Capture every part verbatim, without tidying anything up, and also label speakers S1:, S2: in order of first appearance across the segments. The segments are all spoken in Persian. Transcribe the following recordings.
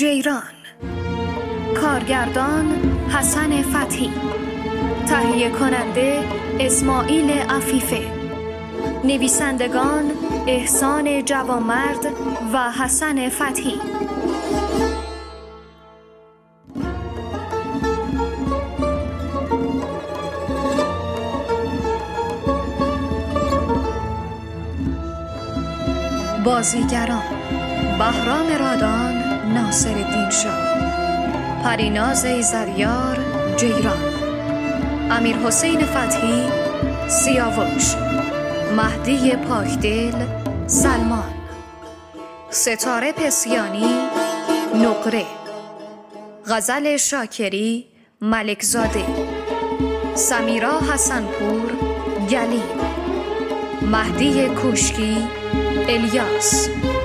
S1: جیران. کارگردان حسن فتحی. تهیه کننده اسماعیل عفیفه. نویسندگان احسان جوانمرد و حسن فتحی. بازیگران: بهرام رادان ناصرالدین شاه، پریناز ایزدیار جیران، امیر حسین فتحی سیاوش، مهدی پاکدل سلمان، ستاره پسیانی نقره، غزل شاکری ملکزاده، سمیرا حسنپور گلیم، مهدی کوشکی الیاس،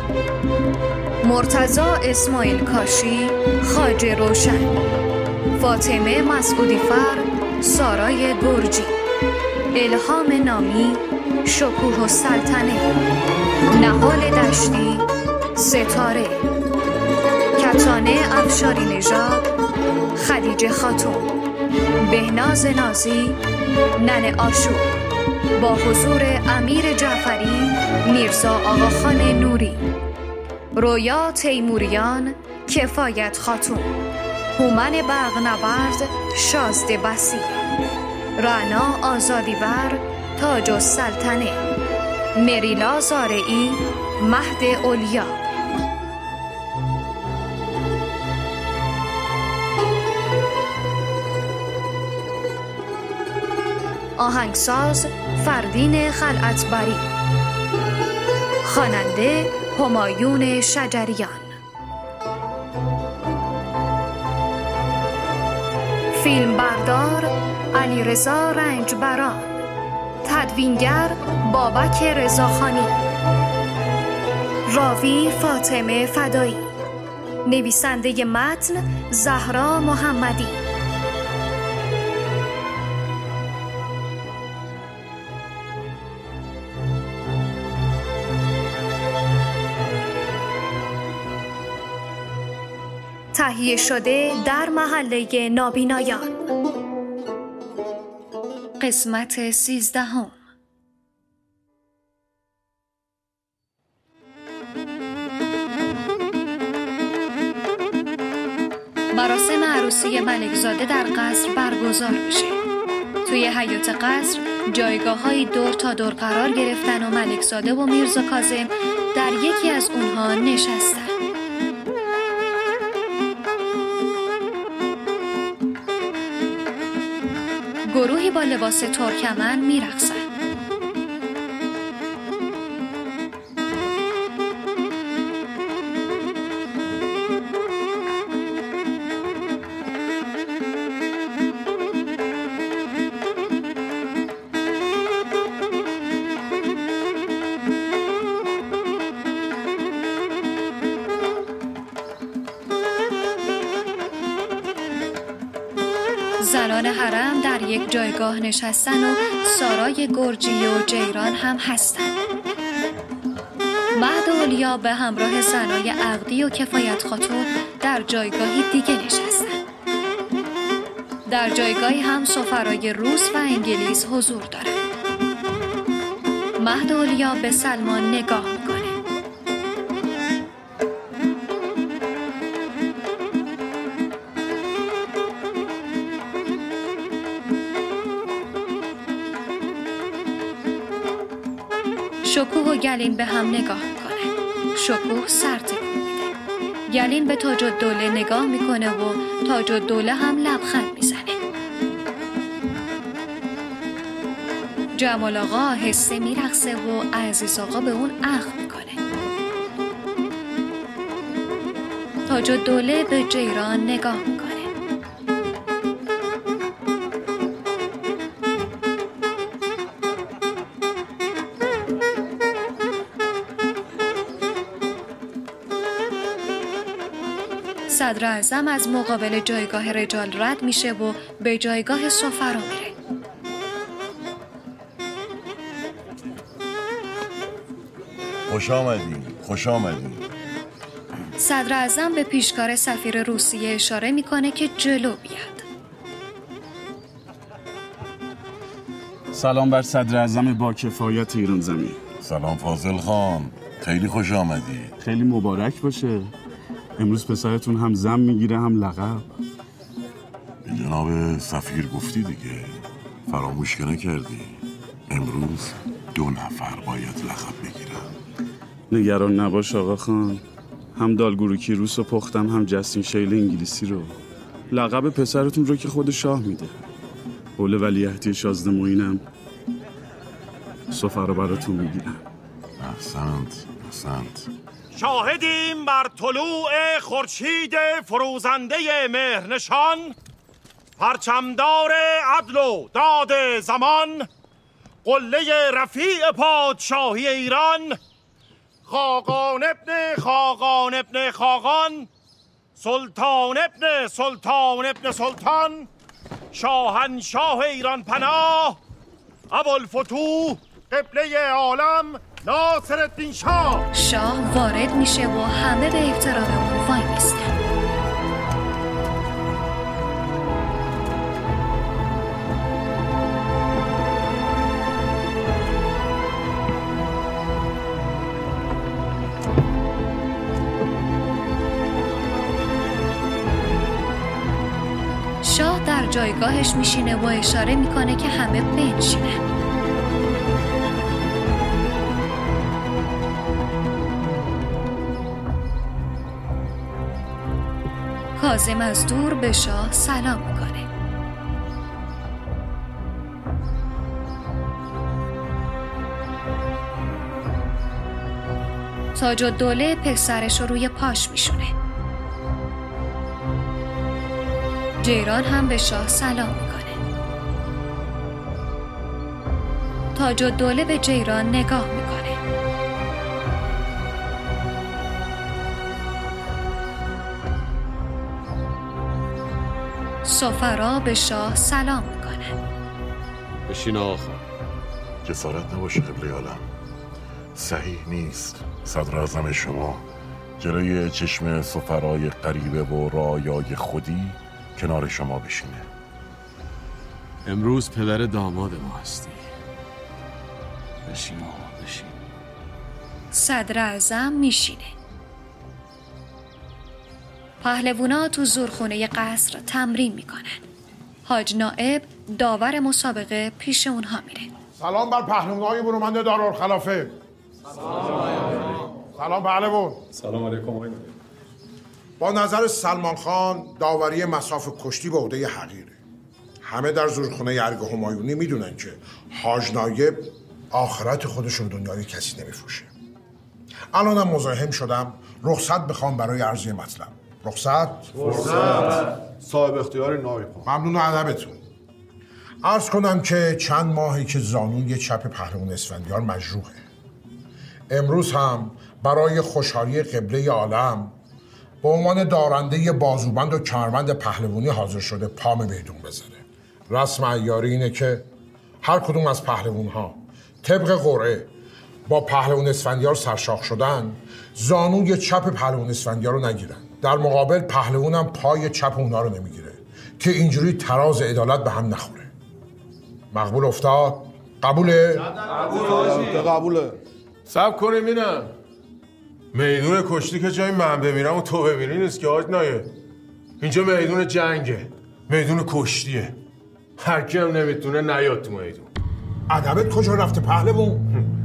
S1: مرتضی اسماعیل کاشی خواجه روشن، فاطمه مسعودی فر سارای گرجی، الهام نامی شکوه السلطنه، نهال دشتی ستاره، کتانه افشاری نژاد خدیجه خاتون، بهناز نازی ننه آشور، با حضور امیر جعفری میرزا آقاخان نوری، رویا تیموریان کفایت خاتون، هومن برقنورد شازده بسی، رعنا آزادیور تاج السلطنه، مریلا زارعی مهد اولیا. آهنگساز فردین خلعتبری، خواننده همایون شجریان، فیلمبردار علیرضا رنجبران، تدوینگر بابک رضاخانی، راوی فاطمه فدایی، نویسنده متن زهرا محمدی. تهیه شده در محله نابینایان. قسمت سیزدهم. مراسم عروسی ملکزاده در قصر برگزار میشه. توی حیاط قصر جایگاه‌های دور تا دور قرار گرفتن و ملکزاده و میرزا کاظم در یکی از اونها نشستن. گروهی با لباس ترکمن میرقصن. زنان حرم در یک جایگاه نشستن و سارای گرجی و جیران هم هستن. مهد اولیا به همراه زنای عقدی و کفایت خاتون در جایگاهی دیگه نشستن. در جایگاهی هم سفرای روس و انگلیس حضور دارن. مهد اولیا به سلمان نگاه میکنه. شکوه و گلین به هم نگاه میکنه. شکوه سر تکون میده. گلین به تاج الدوله نگاه میکنه و تاج الدوله هم لبخند میزنه. جمال آقا آهسته میرقصه و عزیز آقا به اون اخم میکنه. تاج الدوله به جیران نگاه میکنه. صدر اعظم از مقابل جایگاه رجال رد میشه و به جایگاه سفرا میره.
S2: خوش آمدی، خوش آمدی.
S1: صدر اعظم به پیشکار سفیر روسیه اشاره میکنه که جلو بیاد.
S2: سلام بر صدر اعظم با کفایت ایران زمین.
S3: سلام فاضل خان، خیلی خوش آمدی.
S2: خیلی مبارک باشه. امروز پسرتون هم زن میگیره هم لقب.
S3: به جناب سفیر گفتی دیگه، فراموش که نکردی. امروز دو نفر باید لقب بگیرن.
S2: نگران نباش آقا خان، هم دالگوروکی روس رو پختم هم جستین شیل انگلیسی رو. لقب پسرتون رو که خود شاه میده. قول ولیعهدی شازده معینم سفرا براتون میگیرم.
S3: احسنت احسنت.
S4: شاهدیم بر طلوع خورشید فروزنده مهرنشان، پرچمدار عدل و داد زمان، قله رفیع پادشاهی ایران، خاقان ابن خاقان ابن خاقان، سلطان ابن سلطان ابن سلطان، شاهنشاه ایران پناه، ابوالفتوح قبله عالم ناصرالدین شاه.
S1: شاه وارد میشه و همه به احترام او وای میستن. شاه در جایگاهش میشینه و اشاره میکنه که همه بنشینن. کاظم از دور به شاه سلام میکنه. تاج الدوله پسرش رو روی پاش میشونه. جیران هم به شاه سلام میکنه. تاج الدوله به جیران نگاه میکنه. سفرا به شاه سلام میکنن.
S5: بشین آقا.
S3: جسارت نباشه قبله عالم، صحیح نیست صدر اعظم شما جلوی چشم سفرای غریبه و رعایای خودی کنار شما بشینه.
S5: امروز پدر داماد ما هستی. بشین آقا بشین.
S1: صدر اعظم میشینه. پهلوونا تو زورخونه قصر تمرین میکنن. حاج نائب داور مسابقه پیش اونها میره.
S6: سلام بر پهلوانای برومند دارالخلافه. سلام. سلام پهلوان.
S7: سلام علیکم آقای نائب.
S6: با نظر سلمان خان داوری مصاف کشتی به عهده حقیره. همه در زورخونه ارگ همایونی میدونن که حاج نائب آخرت خودش رو دنیای کسی نمیفروشه. الانم مزاحم شدم رخصت بخوام برای عرضی مطلب. رخصت؟
S7: رخصت. صاحب اختیار نائب.
S6: ممنون ادبتون. عرض کنم که چند ماهی که زانوی چپ پهلوان اسفندیار مجروحه. امروز هم برای خوشحالی قبله عالم به عنوان دارنده بازوبند و کمربند پهلوانی حاضر شده پام میدون بزنه. رسم عیاری اینه که هر کدوم از پهلوان‌ها طبق قرعه با پهلوان اسفندیار سرشاخ شدن، زانوی چپ پهلوان اسفندیار رو نگیرن. در مقابل پهلوانم پای چپ اونا رو نمیگیره که اینجوری تراز عدالت به هم نخوره. مقبول افتاد؟ قبوله؟
S7: قبوله. قبوله.
S8: صبر کنیم اینم. میدون کشتی که جای من بمیرم و تو بمیری نیست که حاج نائب. اینجا میدون جنگه، میدون کشتیه. هر کی هم نمیتونه نیاد تو میدون.
S6: ادبت کجا رفته پهلوان؟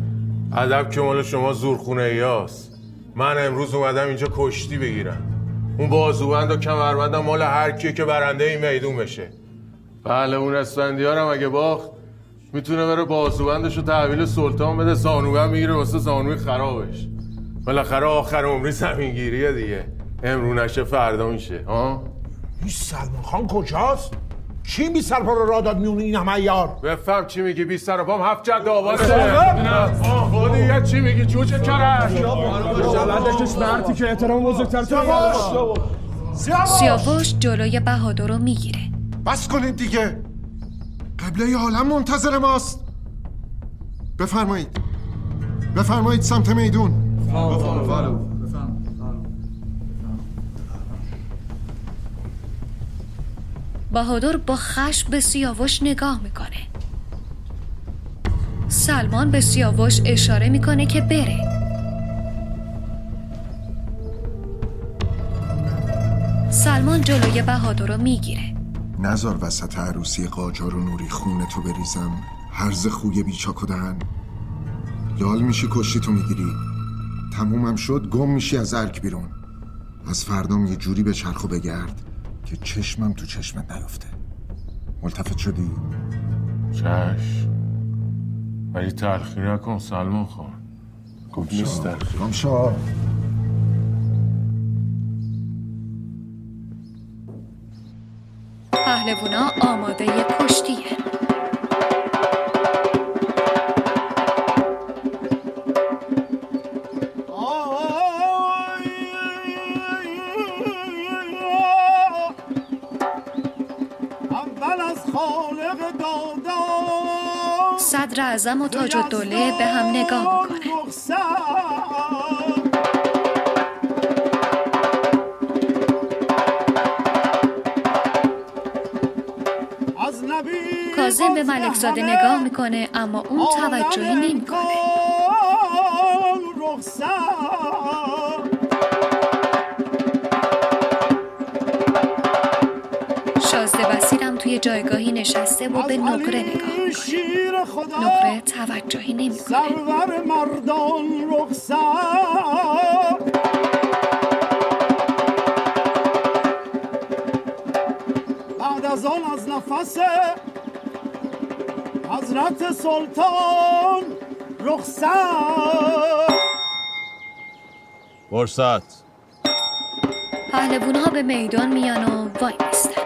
S8: ادب که مال شما زورخونه ایاست. من امروز اومدم اینجا کشتی بگیرم. اون بازوبند و کمربندم مال هر کیه که برنده این میدون بشه. پهلوان اسفندیارم اگه باخت میتونه بره بازوبندش رو تحویل سلطان بده، زانوبند میگیره واسه زانوی خرابش. بالاخره آخر عمری زمینگیریه دیگه. امرو نشه فردا میشه. ها؟
S6: این سلمان خان کجاست؟ کی بی سرپا رو راه داد میون این همه عیار؟
S8: بفهم چی میگی بی سر پام هفت جد آواده. خودی یه چی میگی جوجه کرد؟
S7: شلندش مرتی که احترام بزرگتر تو
S1: سیاوش جلوی بهادر رو میگیره.
S6: بس کنید دیگه. قبله عالم منتظر ماست. بفرمایید. بفرمایید سمت میدون.
S1: بهادر با خشم به سیاوش نگاه میکنه. سلمان به سیاوش اشاره میکنه که بره. سلمان جلوی بهادر رو میگیره.
S9: نزار وسط عروسی قاجار و نوری خونه تو بریزم، هرز خوی بیچاک و دهن. لال میشی کشتی تو میگیری، تمومم شد گم میشی از ارک بیرون. از فردام یه جوری به چرخ و بگرد که چشمم تو چشمت نیفته. ملتفت شدی؟
S8: چشم، ولی تلخی نکن سلمان خان.
S9: گم نیست گم شا.
S1: پهلوانا آماده کشتیه. صدر اعظم و تاج الدوله به هم نگاه میکنه. کاظم به ملکزاده نگاه میکنه اما اون توجهی نمیکنه. شازده بصیرم توی جایگاهی نشسته و به نقره نگاه میکنه. نقره توجهی نمیکنه.
S10: بعد از آن از نفس حضرت سلطان رخصت.
S8: فرصت.
S1: پهلوان‌ها به میدان میان و وای میستن.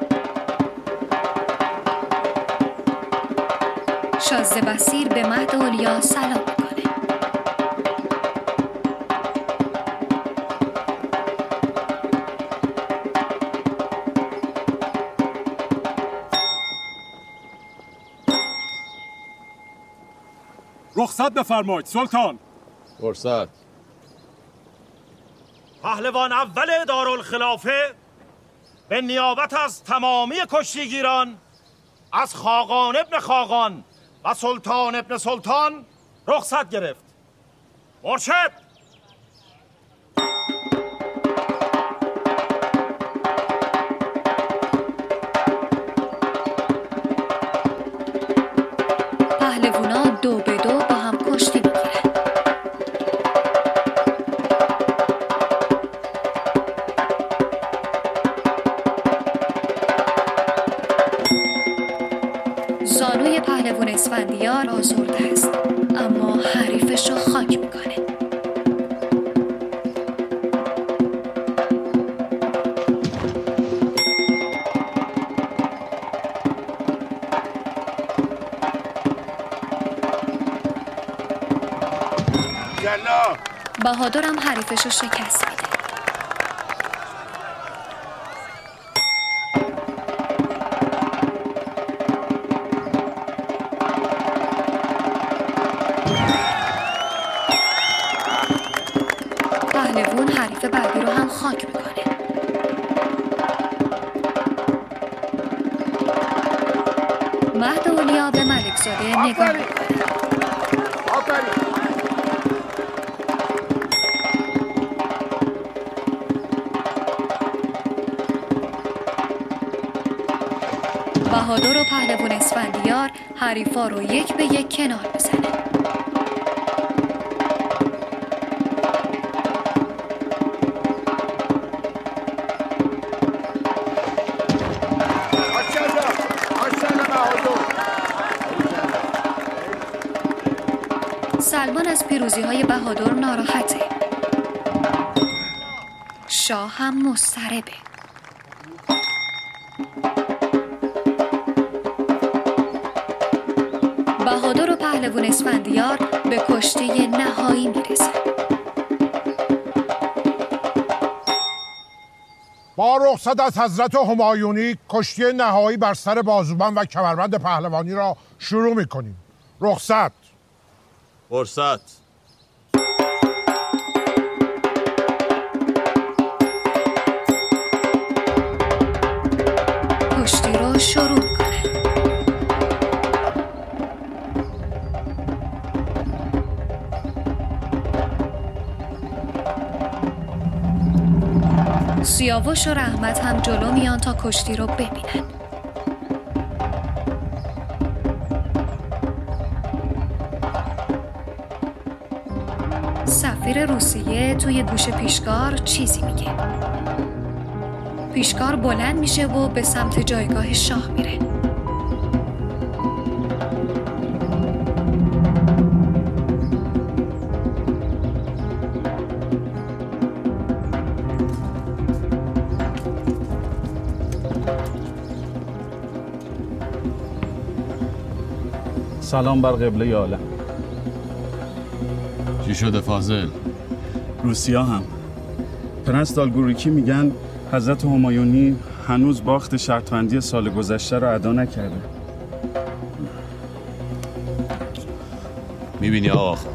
S1: شازده بصیر به مهد اولیا سلام میکنه.
S7: رخصت بفرمایید سلطان.
S8: فرصت.
S4: پهلوان اول دارالخلافه به نیابت از تمامی کشتیگیران از خاقان ابن خاقان و سلطان ابن سلطان رخصت گرفت. مرشد
S1: پهلوانا دو به دو با هم کشتی میکنن. زانوی پهلوان اسفندیار آزرده است اما حریفش رو خاک میکنه. بهادر هم حریفش رو شکست میده. پهلوان حریف بعدی رو هم خاک میکنه. مهد اولیا به ملکزاده نگاه میکنه. بهادر و پهلوان اسفندیار حریفا رو یک به یک کنار میزنه. سلمان از پیروزی های بهادر ناراحته. شاه هم مضطربه. بهادر و پهلوان اسفندیار به کشتی نهایی میرسن.
S6: با رخصت از حضرت همایونی کشتی نهایی بر سر بازوبند و کمربند پهلوانی را شروع میکنیم. رخصت.
S8: فرصت.
S1: شروع میکنن. سیاوش و رحمت هم جلو میان تا کشتی رو ببینن. سفیر روسیه توی گوش پیشکار چیزی میگه. پیشکار بلند میشه و به سمت جایگاه شاه میره.
S2: سلام بر قبله عالم.
S5: چی شده فاضل؟
S2: روسیا هم پرنس دالگوریکی میگن حضرت همایونی هنوز باخت شرطبندی سال گذشته رو ادا نکرده.
S5: میبینی آقا خان،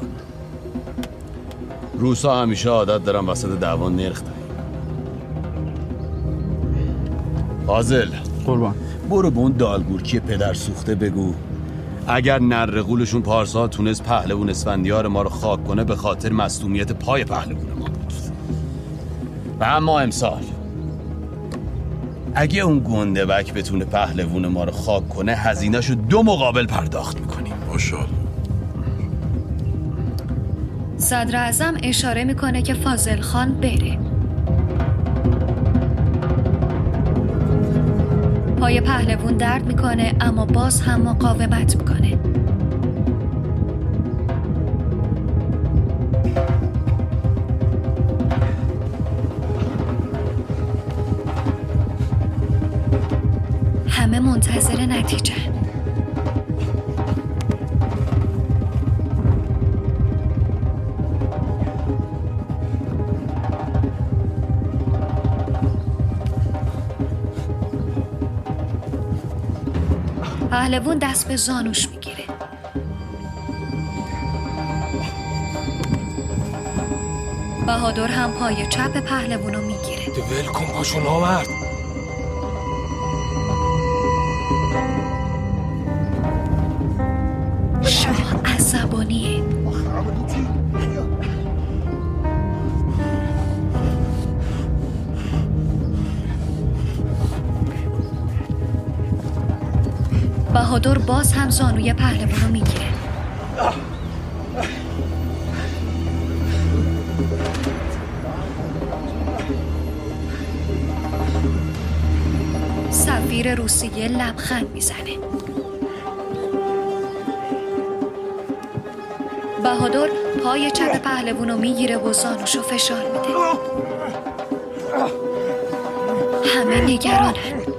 S5: روسا همیشه عادت دارن وسط دعوا نرخ دهیم. فاضل
S2: قربان،
S5: برو به اون دالگورکی پدر سوخته بگو اگر نرقولشون پارسال تونست پهلوون اسفندیار ما رو خاک کنه به خاطر مصدومیت پای پهلوون ما بود. و اما امسال اگه اون گنده بک بتونه پهلوون ما رو خاک کنه هزینه‌شو دو مقابل پرداخت میکنیم.
S3: ماشاءالله.
S1: صدر اعظم اشاره میکنه که فاضل خان بره. پای پهلوون درد میکنه اما باز هم مقاومت میکنه. همه منتظر نتیجه. پهلوون دست به زانوش میگیره. بهادر هم پای چپ پهلوون رو میگیره.
S11: ول کن پاشو نامرد.
S1: شاه عصبانیه. بهادر باز هم زانوی پهلوان رو میگیره. سفیر روسیه لبخند میزنه. بهادر پای چپ پهلوان رو میگیره و زانوشو فشار میده. همه نگرانن.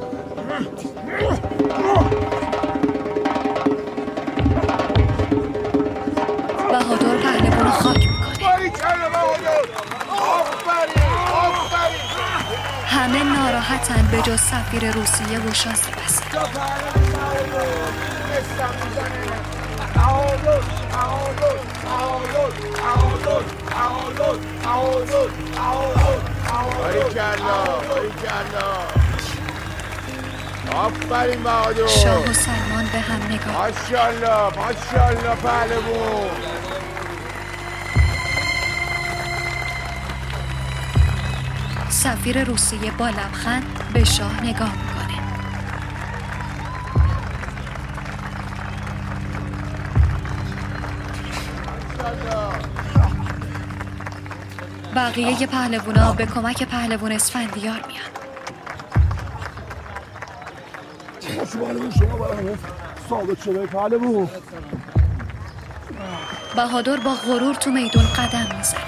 S1: بهادر پهلوان رو خاک میکنه. همه ناراحتن به جز سفیر روسیه و شاه سپاسگزار.
S12: آفرین بهادر.
S1: شاه و سلمان به هم نگاه.
S12: ماشاءالله ماشاءالله پهلوون.
S1: سفیر روسیه با لبخند به شاه نگاه میکنه. بقیه پهلوونا به کمک پهلوون اسفندیار میان.
S7: ثابت شده پهلوون.
S1: بهادر با غرور تو میدون قدم میزنه.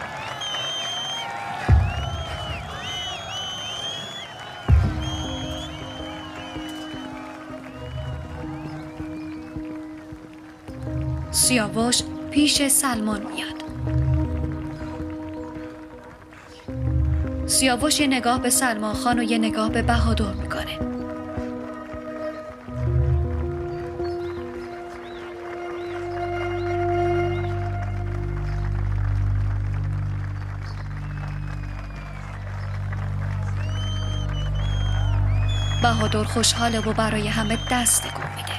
S1: سیاوش پیش سلمان میاد. سیاوش یه نگاه به سلمان خان و یه نگاه به بهادر میکنه. بهادر خوشحاله و برای همه دست تکون میده.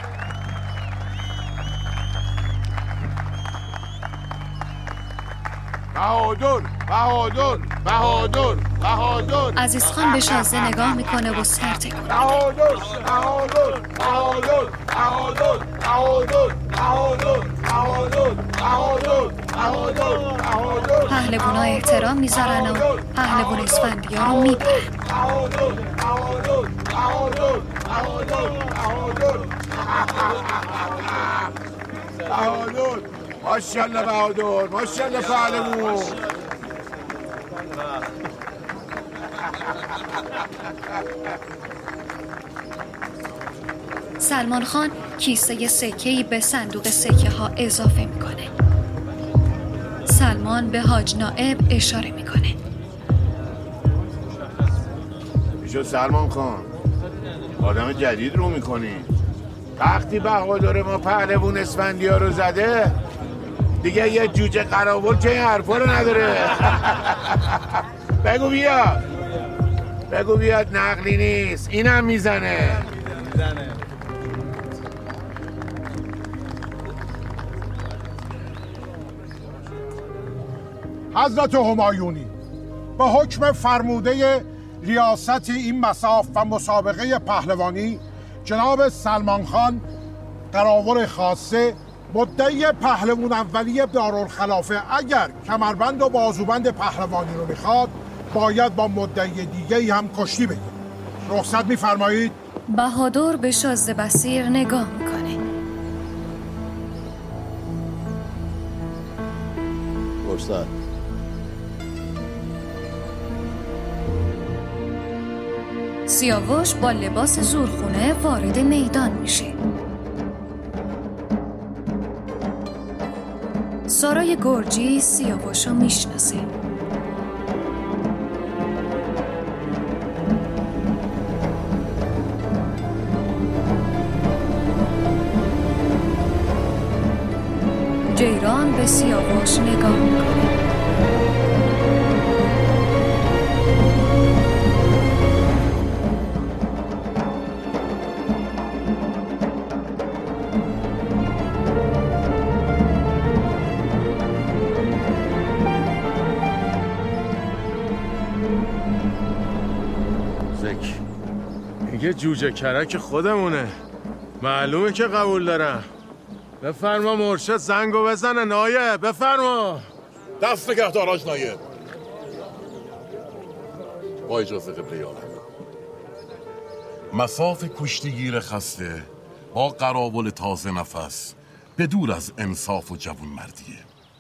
S12: بهادر بهادر بهادر بهادر.
S1: عزیز خان به شازده نگاه میکنه و سر تکون میده.
S12: بهادر بهادر بهادر بهادر بهادر بهادر بهادر بهادر بهادر بهادر.
S1: پهلوونا احترام میذارن و پهلوون اسفندیار رو میبرن.
S12: بهادر بهادر بهادر بهادر بهادر بهادر. ماشاءالله بهادر، ماشاءالله پهلوون.
S1: سلمان خان کیسه سکه‌ای به صندوق سکه ها اضافه میکنه. سلمان به حاج نائب اشاره میکنه.
S12: بیشو سلمان خان، آدم جدید رو میکنی. وقتی بهادر ما پهلوون اسفندیار رو زده دیگه یه جوجه قراول که این حرفا رو نداره. بگو بیاد، بگو بیاد، نقلی نیست، اینم میزنه.
S6: حضرت همایونی، به حکم فرموده ریاست این مصاف و مسابقه پهلوانی جناب سلمان خان قراول خاصه مدعی پهلوان اولی دارالخلافه اگر کمربند و بازوبند پهلوانی رو میخواد باید با مدعی دیگه‌ای هم کشتی بگیره. رخصت میفرمایید؟
S1: بهادر به شازده بصیر نگاه میکنه.
S5: رخصت.
S1: سیاوش با لباس زورخونه وارد میدان میشه. سارای گرجی سیاوش رو میشناسه. جیران به سیاوش نگاه میکنه.
S8: میگه جوجه کرک خودمونه، معلومه که قبول دارم. بفرما مرشد زنگو بزنه. نایب بفرما.
S3: دست نگهدار حاج نایب. با اجازه قبله عالم، مصاف کشتیگیر خسته با قراول تازه نفس به دور از انصاف و جوون مردیه.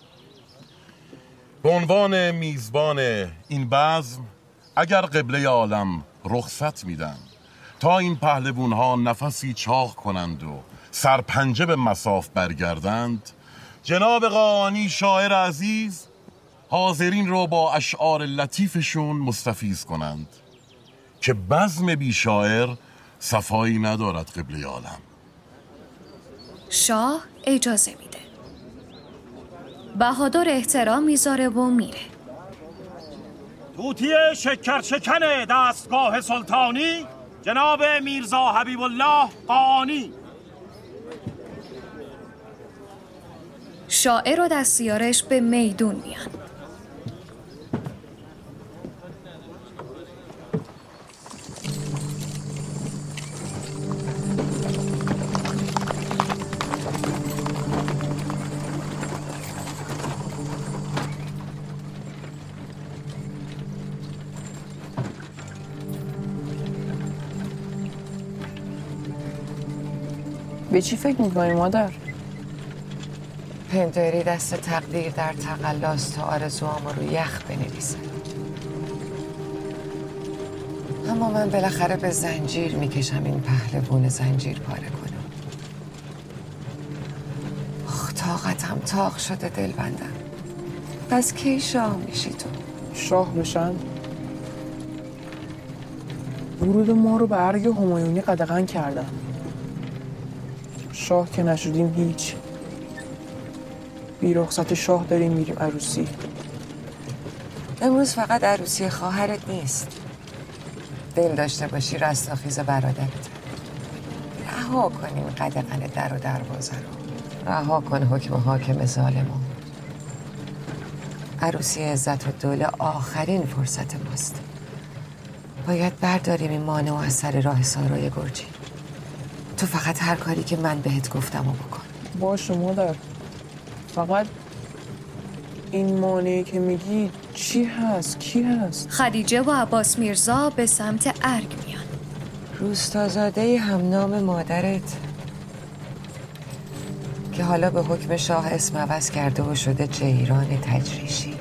S3: به عنوان میزبان این بزم اگر قبله عالم رخصت میدن تا این پهلوون ها نفسی چاق کنند و سرپنجه به مصاف برگردند، جناب قاآنی شاعر عزیز حاضرین رو با اشعار لطیفشون مستفیض کنند که بزم بی شاعر صفایی ندارد قبله عالم.
S1: شاه اجازه میده. بهادر احترام میذاره و میره.
S4: توتی شکر شکن دستگاه سلطانی جناب میرزا حبیب الله قاآنی.
S1: شاعر و دستیارش به میدون میان.
S11: به چی فکر میکنی مادر؟
S13: پنداری دست تقدیر در تقلاست تا آرزوام رو یخ بنویسه. اما من بالاخره به زنجیر میکشم این پهلوون زنجیر پاره کنم. آخ طاقتم طاق شده دل بندم. پس کی شاه میشی تو؟
S11: شاه بشن؟ ورود ما رو به ارگ همایونی قدغن کردن. شاه که نشدیم هیچ. بی رخصت شاه داریم میریم عروسی.
S13: امروز فقط عروسی خواهرت نیست. دل داشته باشی رستاخیز برادرت. رها کن این قدغن در و دروازه رو. رها کن حکم حاکم ظالمو. عروسی عزت و دوله آخرین فرصت ماست. باید برداریم این مانع و از سر راه سارای گرجی. تو فقط هر کاری که من بهت گفتم و بکن.
S11: باشه مادر. فقط این مانعی که میگی چی هست؟ کی هست؟
S1: خدیجه و عباس میرزا به سمت ارگ میان.
S13: روستازاده هم نام مادرت که حالا به حکم شاه اسم عوض کرده و شده جیران تجریشی.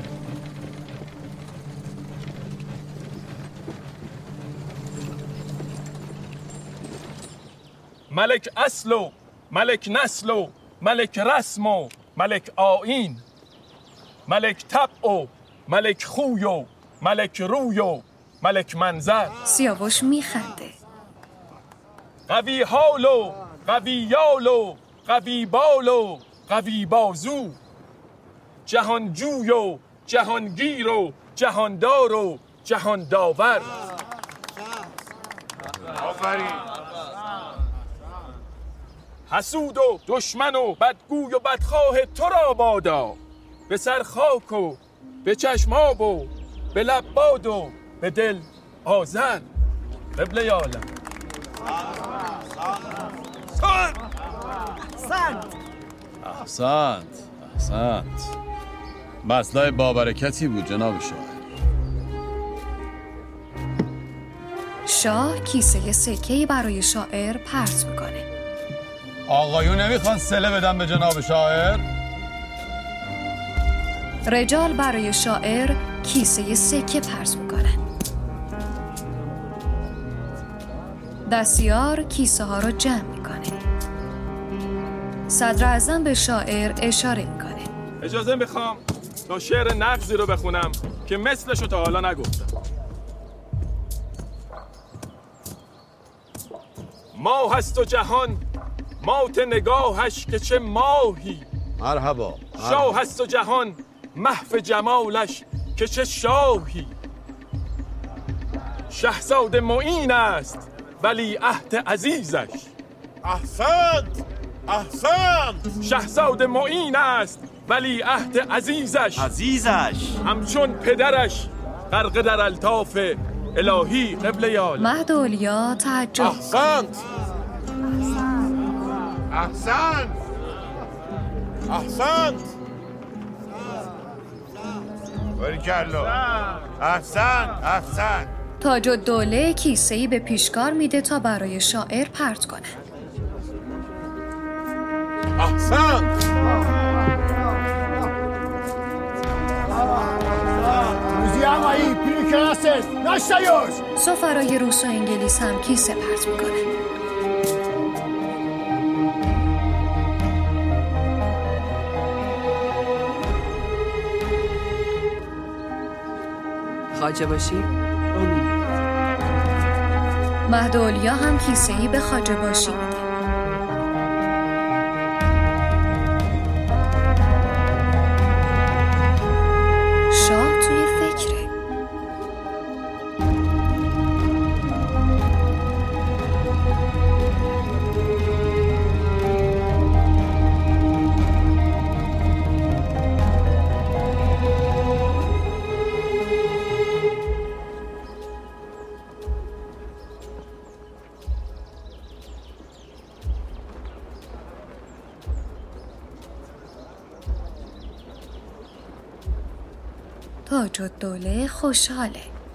S14: ملک اصلو، ملک نسلو، ملک رسمو، ملک آیین، ملک طبعو، ملک خویو، ملک رویو، ملک منظر.
S1: سیاوش میخنده.
S14: قوی حالو، قوی یالو، قوی بالو، قوی بازو، جهان جویو، جهانگیرو، جهاندارو، جهان داور.
S12: آفرین.
S14: حسود و دشمن و بدگوی و بدخواه تو را بادا، به سر خاک و به چشم آب و به لب باد و به دل آذر. قبله عالم.
S5: احسنت احسنت احسنت. مسئله بابرکتی بود جناب شاه.
S1: شاه کیسه سکه‌ای برای شاعر پرت میکنه.
S5: آقایون نمیخوان سله بدن به جناب شاعر؟
S1: رجال برای شاعر کیسه سکه پرت میکنن. دستیار کیسه ها رو جمع میکنه. صدر اعظم به شاعر اشاره میکنه.
S14: اجازه میخوام تا شعر نغزی رو بخونم که مثلشو تا حالا نگفتم. ماه هست و جهان مات نگاهش که چه ماهی.
S5: مرحبا.
S14: شاه هست و جهان محو جمالش که چه شاهی. شهزاده معین است ولی عهد عزیزش.
S4: احسنت احسنت.
S14: شهزاده معین است ولی عهد عزیزش.
S4: عزیزش
S14: همچون پدرش غرق در الطاف الهی. قبله عالم.
S1: مهد اولیا تعجب.
S4: احسنت
S12: احسنت
S4: احسنت.
S12: باریکلا. احسنت احسنت.
S1: تاج الدوله کیسه‌ای به پیشکار میده تا برای شاعر پرت کنه.
S4: احسنت.
S7: روزی همایی پیری کنسته نشتایوش.
S1: سفرای روس و انگلیس هم کیسه پرت میکنه.
S13: خواجه باشی؟
S1: مهد اولیا هم کیسه‌ای به خواجه باشی میده. شاه توی فکره. تاج الدوله خوشحاله.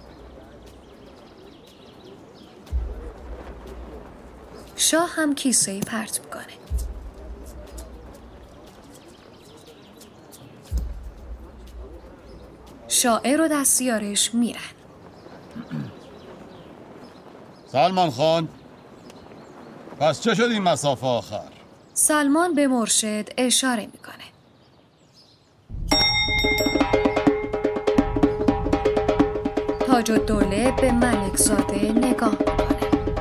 S1: شاه هم کیسه‌ای پرت میکنه. شاعر و دستیارش میرن.
S5: سلمان خان، پس چه شد این مسافه آخر؟
S1: سلمان به مرشد اشاره میکنه. تاج الدوله به ملک زاده نگاه میکنه.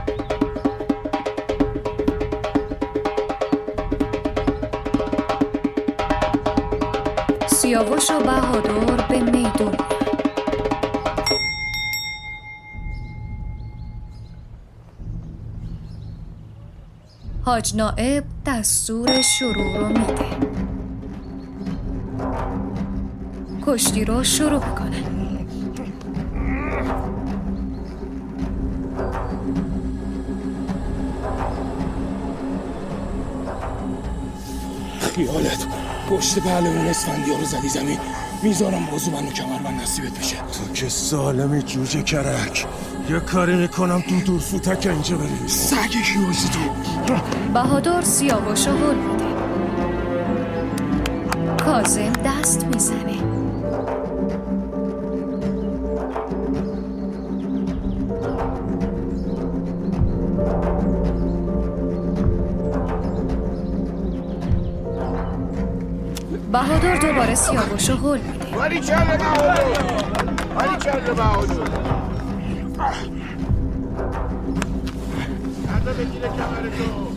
S1: سیاوش و بهادر به میدون. حاج نائب دستور شروع رو میده. کشتی رو شروع میکنه.
S7: خیالت پشت پهلوان اسفندیار رو زدی زمین، میذارم بازو بند و کمربند نصیبت بشه.
S15: تو که سالم جوجه کرک، یه کاری میکنم تو دور فوتک اینجا بری.
S7: سگی کیوزی تو.
S1: بهادر سیاوش رو هل میده. کاظم دست میزنه. بهادر دوباره سیاوش رو هل میده.
S12: ولی چله بهادر، ولی چله بهادر. نده بگیره کمر تو.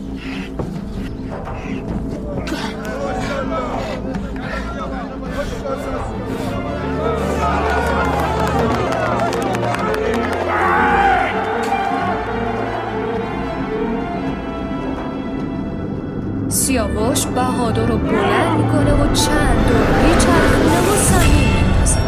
S1: سیاوش بهادر رو بلند میکنه و چند دور میچرخونه و زمین میندازه.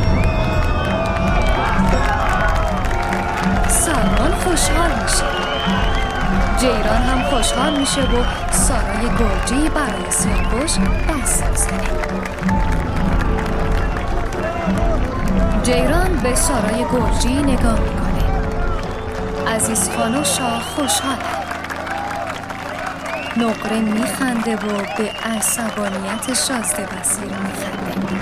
S1: سلمان خوشحال میشه. جیران هم خوشحال میشه و سارای گرجی برای سیاوش دست میزنه. جیران به سارای گرجی نگاه میکنه. عزیز خان و شاه خوشحالن. نقره میخنده و به عصبانیت شازده وزیر میخنده.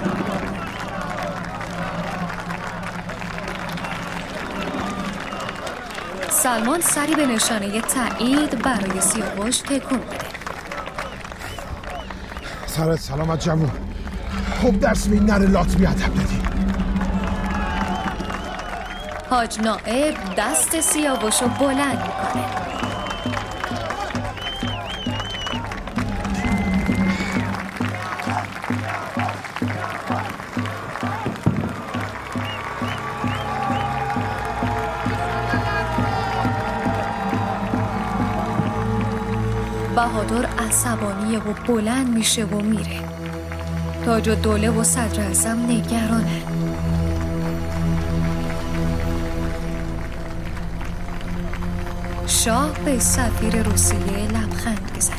S1: سلمان سری به نشانه تایید برای سیاوش تکون میده.
S6: سرت سلامت جمعون. خوب درس به این نره لات بیادب دادی.
S1: حاج نائب دست سیاوش رو بلند میکنه. بهادر عصبانیه و بلند میشه و میره. تاج الدوله و صدر اعظم نگرانه. شاه به سفیر روسیه لبخند میزنه.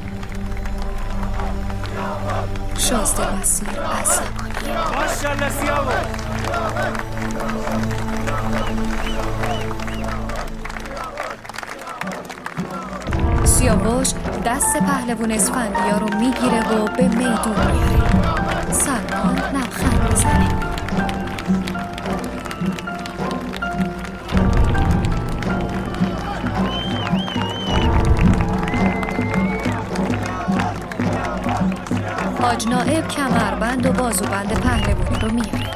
S1: شازده وزیر عصبانیه.
S10: ماشاءالله سیاوش.
S1: سیاوش دست پهلوان اسفندیار رو میگیره و به میدون میاره. سلمان لبخند میزنه. حاج نائب کمربند و بازوبند پهلوانی رو میاره.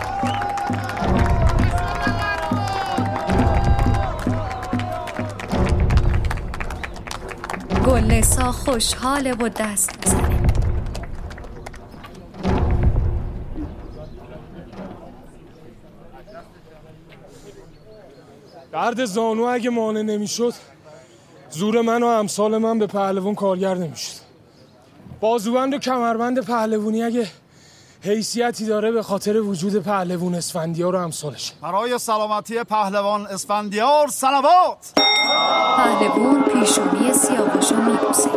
S1: گلنسا خوشحاله و دست میزنه.
S7: درد زانو اگه مانع نمیشد، زور من و امثال من به پهلوان کارگر نمیشد. بازوبند و کمربند پهلوانی اگه حیثیتی داره به خاطر وجود پهلوان اسفندیار و امثالشه.
S10: برای سلامتی پهلوان اسفندیار صلوات.
S1: پهلوان پیشونی سیاوش رو میبوسه.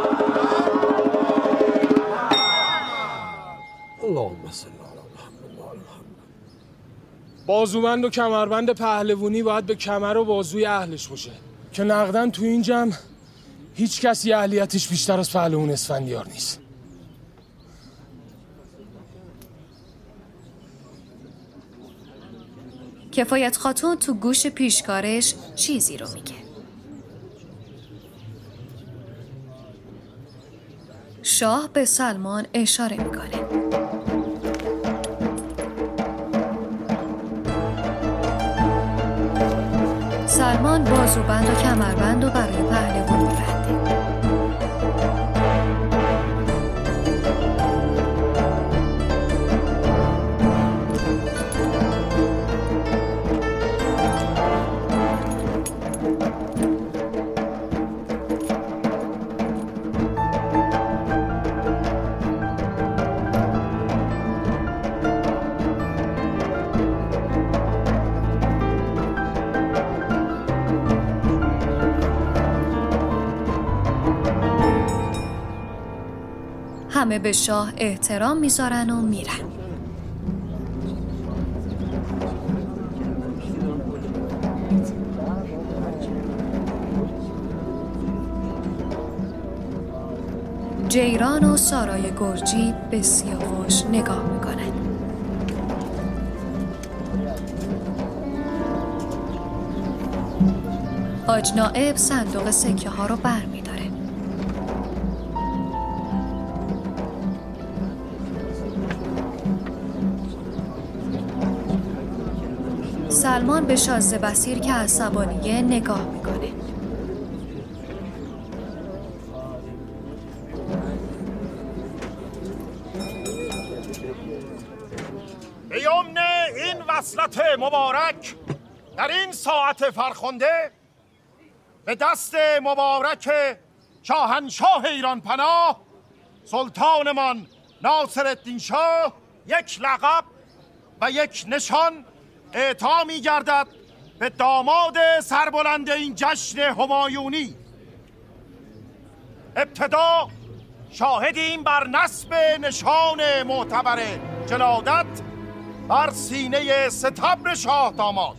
S7: اللهم صل علی محمد. بازوبند و کمربند پهلوانی باید به کمر و بازوی اهلش باشه که نقدن تو این جمع هیچ کسی اهلیتش بیشتر از پهلوان اسفندیار نیست.
S1: کفایت خاتون تو گوش پیشکارش چیزی رو میگه. شاه به سلمان اشاره میکنه. سلمان بازوبند و کمربند و برای پهلوان میبنده. همه به شاه احترام میذارن و میرن. جیران و سارای گرجی به سیاوش نگاه میکنن. حاج نائب صندوق سکه ها رو بر می داره. سلمان به شازده بصیر که عصبانیه نگاه میکنه.
S4: به یمن این وصلت مبارک در این ساعت فرخنده به دست مبارک شاهنشاه ایران پناه سلطانمان ناصرالدین شاه یک لقب و یک نشان اعطا می گردد به داماد سربلند این جشن همایونی. ابتدا شاهدیم بر نصب نشان معتبر جلادت بر سینه ستبر شاه داماد.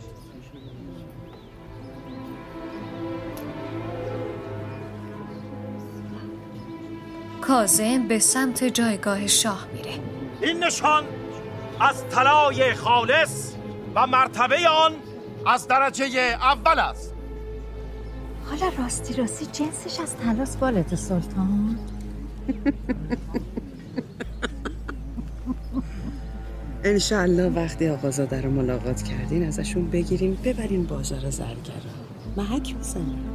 S1: کاظم به سمت جایگاه شاه میره.
S4: این نشان از طلای خالص و مرتبه آن از درجه اول است.
S16: حالا راستی راستی جنسش از طلاست والد سلطان؟
S17: انشالله وقتی آقازاده رو ملاقات کردین ازشون بگیریم ببرین بازار زرگران. محک بزنیم.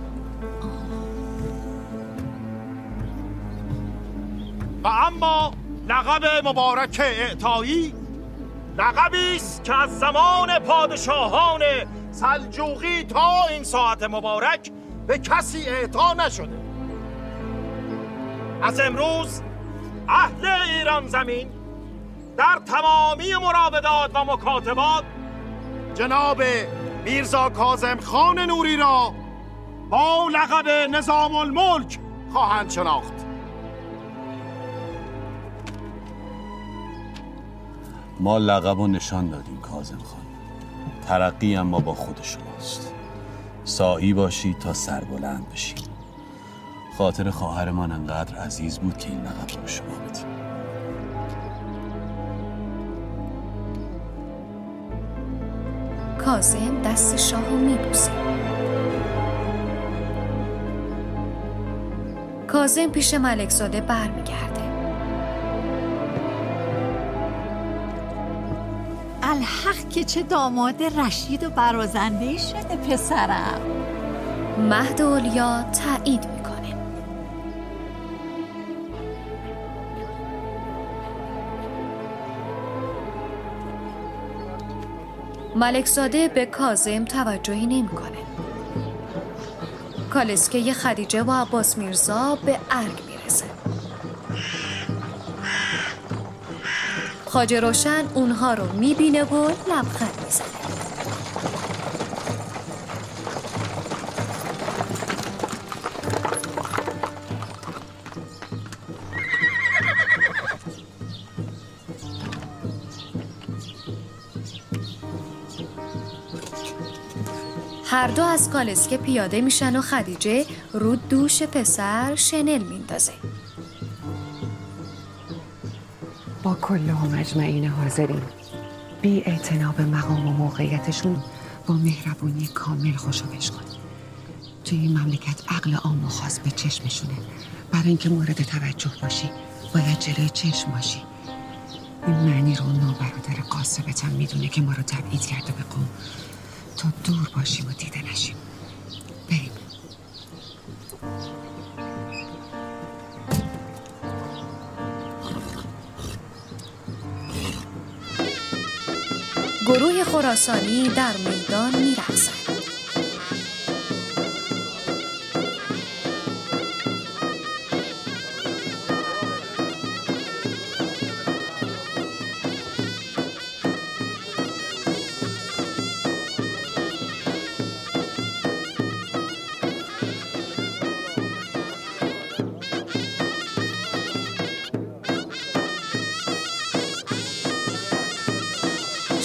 S4: و اما لقب مبارک اعطایی لقبی است که از زمان پادشاهان سلجوقی تا این ساعت مبارک به کسی اعطا نشده. از امروز اهل ایران زمین در تمامی مراودات و مکاتبات جناب میرزا کاظم خان نوری را با لقب نظام الملک خواهند شناخت.
S5: ما لقب و نشان دادیم کاظم خان. ترقی اما با خود شماست. سعی باشید تا سربلند بشید. خاطر خواهرمان انقدر عزیز بود که این لقب رو به شما بدیم.
S1: کاظم دست شاه رو میبوسه. کاظم پیش ملکزاده برمیگرده.
S16: الحق که چه داماد رشید و برازنده شده پسرم.
S1: مهد اولیا تایید میکنه. ملکزاده به کاظم توجهی نمیکنه. کالسکه خدیجه و عباس میرزا به ارگ میرسه. خواجه روشن اونها رو میبینه و لبخند میزنه. هر دو از کالسکه پیاده میشن و خدیجه رو دوش پسر شنل میندازه.
S13: با کلهم اجمعین حاضرین بی اعتنا به مقام و موقعیتشون با مهربونی کامل خوشوبش کن. توی این مملکت عقل عام و خاص به چشمشونه. برای اینکه مورد توجه باشی باید جلوی چشم باشی. این معنی رو نو برادر قاسبت هم میدونه که ما رو تبعید کرده به قوم تا دور باشیم و دیده نشیم. بریم.
S1: گروه خراسانی در میدان میرقصند.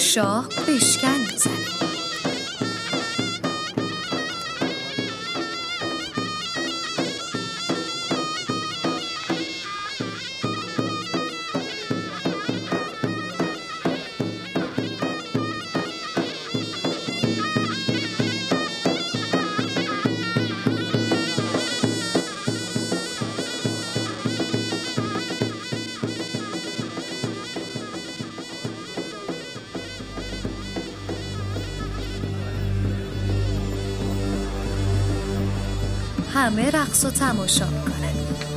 S1: شاه بشکن میزنه. همه رقص و تماشا میکنن.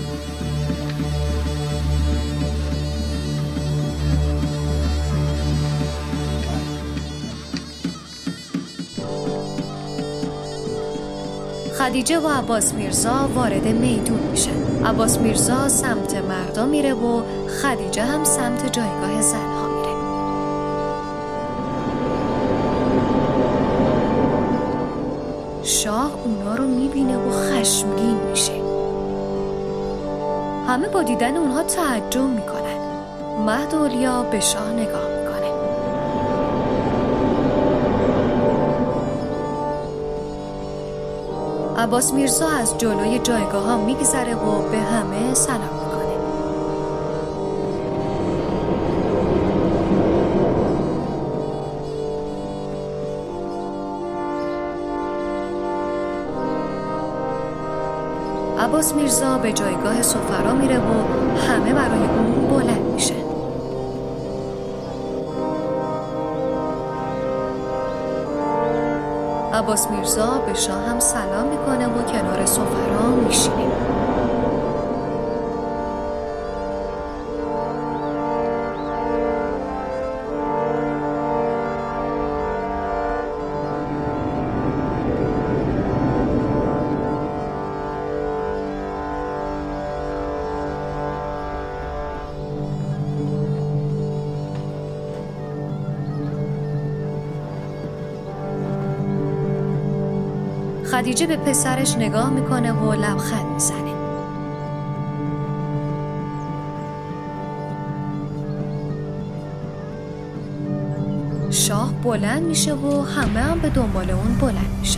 S1: خدیجه و عباس میرزا وارد میدون میشن. عباس میرزا سمت مردا میره و خدیجه هم سمت جایگاه زنها میره. شاه اونا رو میبینه و خشمگین میشه. همه با دیدن اونها تعجب میکنن. مهد اولیا به شاه نگاه میکنه. عباس میرزا از جلوی جایگاه ها میگذره و به همه سلام میکنه. عباس میرزا به جایگاه سفرا میره و همه برای اون بلند میشه. عباس میرزا به شاه هم سلام میکنه و کنار سفرا میشینه. خدیجه به پسرش نگاه میکنه و لبخند میزنه. شاه بلند میشه و همه هم به دنبال اون بلند میشه.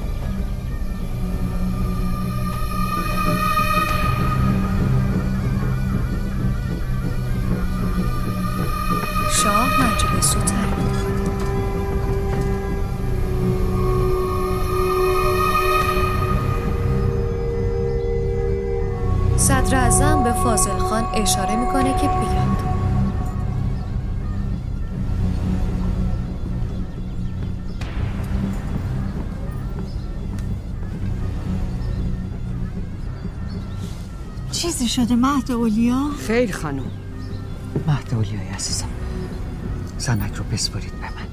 S1: شاه مجلس رو ترک میکنه. صدر اعظم به فاضل خان اشاره میکنه که بیاد.
S16: چیزی شده مهد اولیا؟
S17: خیر خانم. مهد اولیای عزیزم، زنک رو بسپارید به من.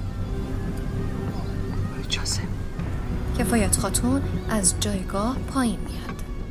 S17: اجازه.
S1: کفایت خاتون از جایگاه پایین میاد.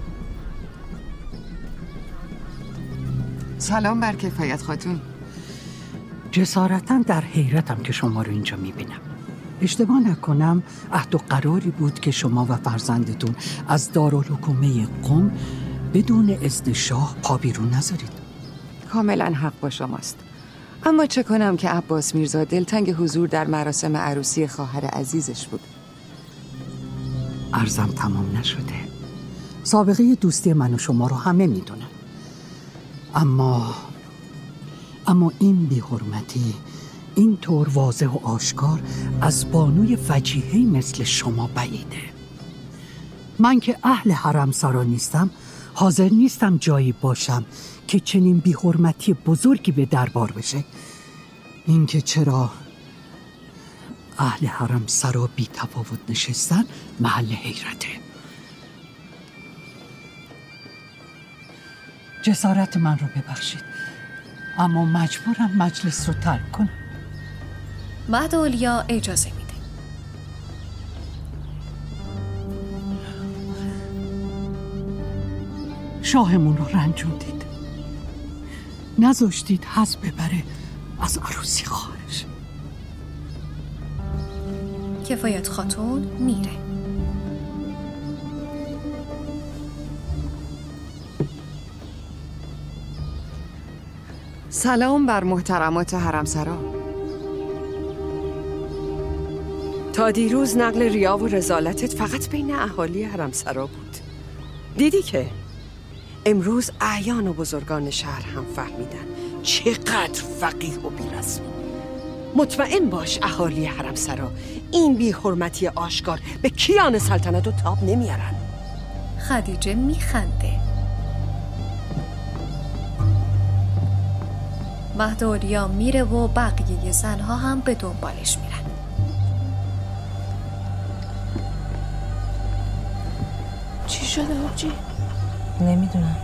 S17: سلام بر کفایت خاتون. جسارتاً در حیرتم که شما رو اینجا میبینم. اشتباه نکنم عهد و قراری بود که شما و فرزندتون از دارالحکومه قم بدون اذن شاه پا بیرون نذارید.
S13: کاملا حق با شماست. اما چه کنم که عباس میرزا دلتنگ حضور در مراسم عروسی خواهر عزیزش بود.
S17: عرضم تمام نشده. سابقه دوستی من و شما رو همه میدونن. اما اما این بی‌حرمتی این طور واضح و آشکار از بانوی وجیهی مثل شما بعیده. من که اهل حرم سرا نیستم، حاضر نیستم جایی باشم که چنین بی‌حرمتی بزرگی به دربار بشه. این که چرا اهل حرم سرا بی تفاوت نشستن محل حیرته. جسارت من رو ببخشید، اما مجبورم مجلس رو ترک کنم.
S1: مهد اولیا اجازه میده.
S17: شاهمون رو رنجوندید، نذاشتید حظ ببره از عروسی خواهرش.
S1: کفایت خاتون میره.
S13: سلام بر محترمات حرم سرا. تا دیروز نقل ریا و رذالتت فقط بین اهالی حرمسرا بود. دیدی که امروز اعیان و بزرگان شهر هم فهمیدن چقدر فقیه و بی‌رسمی. مطمئن باش اهالی حرمسرا این بی حرمتی آشکار به کیان سلطنت و تاب نمیارن.
S1: خدیجه میخنده. مهد اولیا میره و بقیه زنها هم به دنبالش میرن.
S18: چی شده آبجی؟ نمیدونم.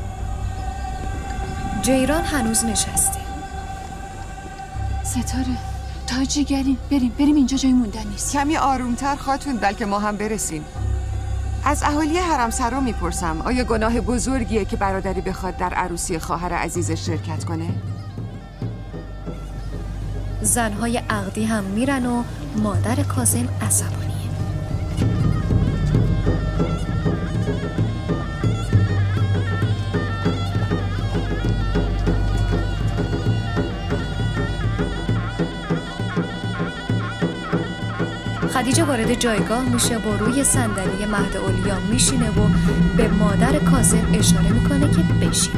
S1: جیران هنوز نشسته.
S19: ستاره تاجی گریم بریم بریم اینجا جای موندن نیست.
S13: کمی آرومتر خاتون بلکه ما هم برسیم. از اهالی حرمسرا میپرسم آیا گناه بزرگیه که برادری بخواد در عروسی خواهر عزیزش شرکت کنه؟
S1: زنهای عقدی هم میرن و مادر کاظم عصبانیه. خدیجه وارد جایگاه میشه و روی صندلی مهد اولیا میشینه و به مادر کاظم اشاره میکنه که بشینه.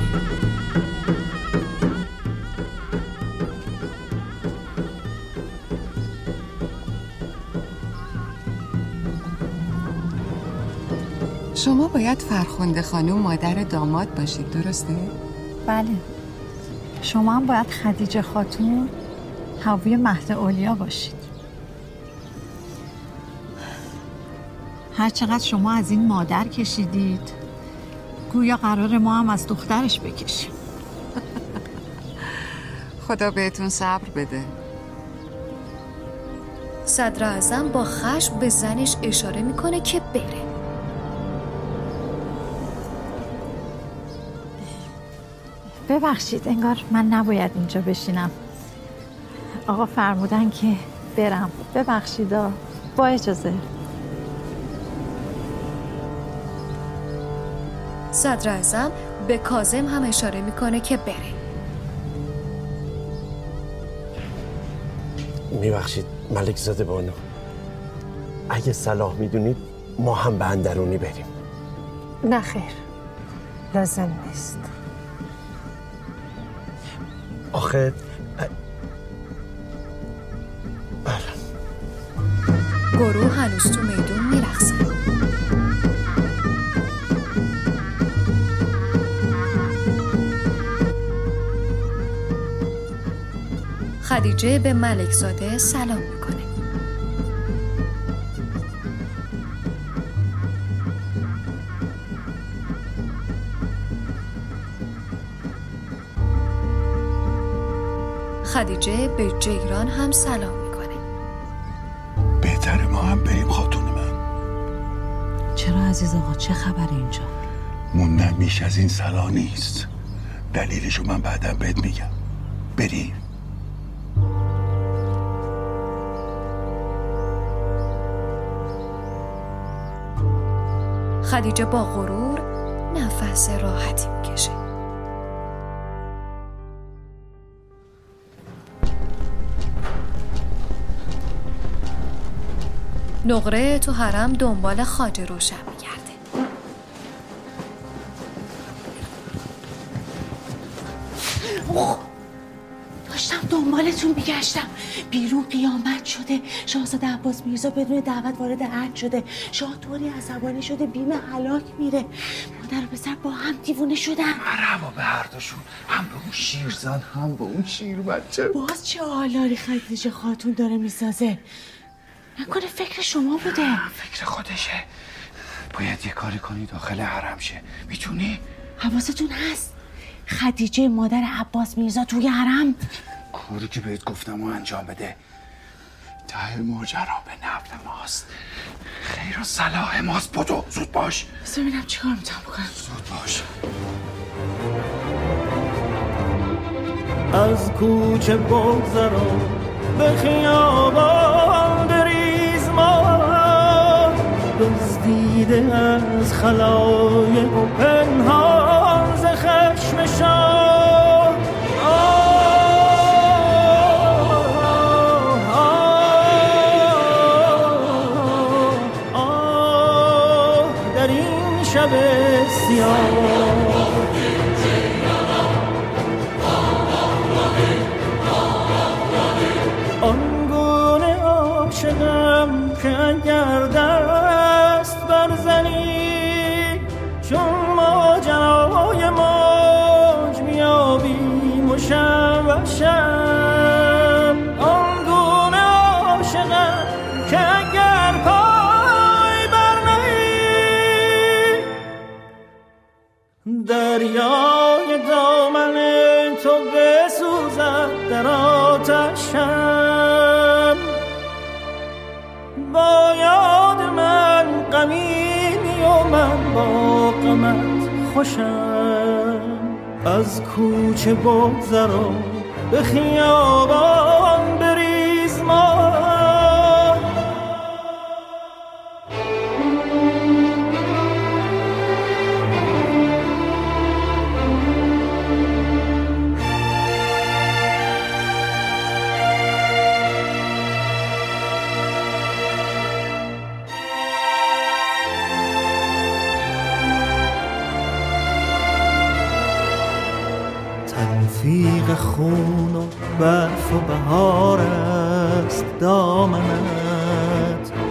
S13: شما باید فرخنده خانم مادر داماد باشید، درسته؟
S16: بله. شما هم باید خدیجه خاتون حاوی مهد اولیا باشید. هر چقدر شما از این مادر کشیدید گویا قرار ما هم از دخترش بکشیم.
S13: خدا بهتون صبر بده.
S1: صدر اعظم با خشم به زنش اشاره میکنه که بره.
S16: ببخشید انگار من نباید اینجا بشینم. آقا فرمودن که برم. ببخشید با اجازه.
S1: صدر اعظم به کاظم هم اشاره میکنه که بره.
S4: میبخشید ملک زاده بانو، اگه صلاح میدونید ما هم به اندرونی بریم.
S16: نه خیر، لازم نیست.
S4: آخه بله.
S1: گروه هنوز تو میدون میرقصن. خدیجه به ملک زاده سلام میکنه. خدیجه به جیران هم سلام میکنه.
S12: بهتره ما هم بریم خاتون من.
S18: چرا عزیز آقا، چه خبر اینجا؟
S12: موندن بیش از این صلاح نیست. دلیلشو من بعدم بهت میگم. بریم.
S1: خدیجه با غرور نفس راحتی میکشه. نقره تو حرم دنبال خواجه روشن میگرده.
S18: داشتم دنبالتون میگشتم. بیرون قیامت شده. شاهزاده عباس میرزا بدون دعوت وارد ارگ شده. شاه طوری عصبانی شده بیم هلاک میره. مادر و پسر با هم دیوونه شدن.
S12: مرحبا به هر دوشون، هم به اون شیرزن هم به اون شیر بچه.
S18: باز چه آلاری خدیجه خاتون داره میسازه؟ نکنه فکر شما بوده؟
S12: فکر خودشه. باید یه کاری کنی داخل حرم شه. میتونی؟
S18: حواستون هست خدیجه مادر عباس میرزا توی حرم؟
S12: کاری که بهت گفتم و انجام بده. ته ماجرا به نفع ماست، خیر و صلاح ماست. بدو زود باش.
S18: بس ببینم چی کار میتونم بکنم.
S12: زود باش.
S20: از کوچه بگذرم به خیابان بریز ما، دزدیده از خلایق و پنهان ز خشم شاه. سیاه آنگونه عاشقم که اگر دست برزنی چون ماجرای موج میابیم و شم و شم آنگونه عاشقم که اگر پای برنهی دریای دامن تو بسوزد در آتشم با یاد من غمیمی و من با غمت خوشم از کوچه بگذرا به خیابان بریز ما تلفیق خون و برف و بهار است دامنت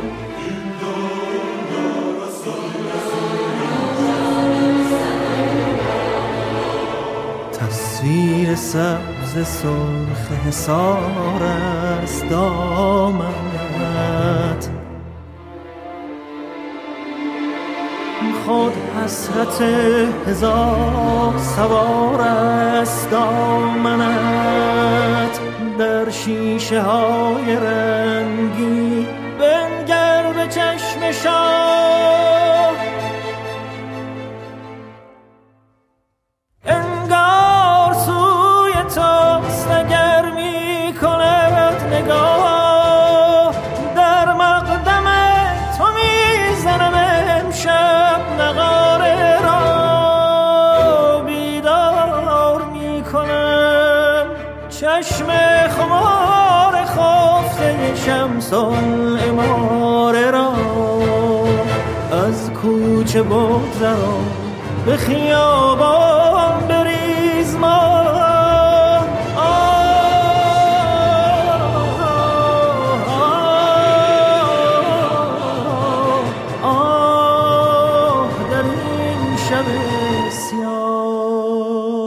S20: تصویر سبز سرخ حصار است دامنت خود حسرت هزار سوار است دامنت در شیشه های رنگی بنگر به چشم شاه انگار سوی تاست اگر می کند نگاه در مقدم تو می زنم امشب نغاره را بیدار می کنم چشم خمار خفته شمس العماره را از کوچه بگذرا به خیابان بریز ما آه در این شب سیاه